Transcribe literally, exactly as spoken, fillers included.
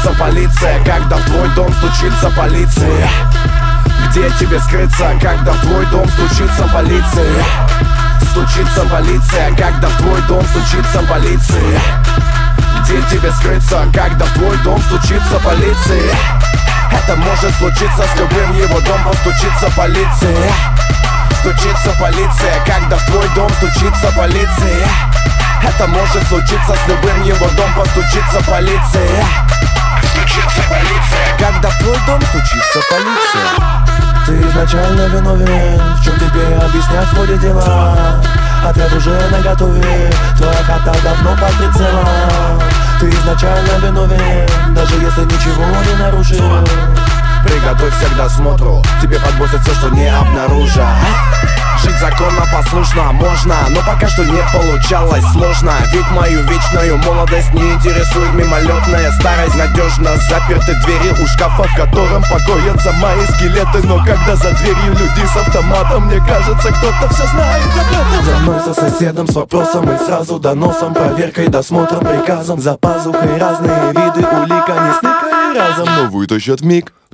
стучится полиция, когда в твой дом стучится полиция? Где тебе скрыться, когда в твой дом стучится полиция? Стучится полиция, когда в твой дом стучится полиция? Где тебе скрыться, когда в твой дом стучится полиция? Это может случиться с любым, его дом постучится полиция. Стучится полиция, когда в твой дом стучится полиция. Это может случиться с любым, его дом постучится полиция. Стучится полиция, когда в твой дом стучится полиция. Ты изначально виновен, в чем тебе объяснять в ходе дела? Ответ уже наготове, твоя хата давно под прицелом. Ты изначально виновен, даже если ничего не нарушил. Приготовься к досмотру, тебе подбросят все, что не обнаружат. Жить законно, послушно можно, но пока что не получалось, сложно. Ведь мою вечную молодость не интересует мимолетная старость. Надежно заперты двери у шкафа, в котором покоятся мои скелеты. Но когда за дверью люди с автоматом, мне кажется, кто-то все знает об этом. За мной со соседом с вопросом и сразу доносом, проверкой, досмотром, приказом. За пазухой разные виды улик, они сныкали разом, но вытащат вмиг.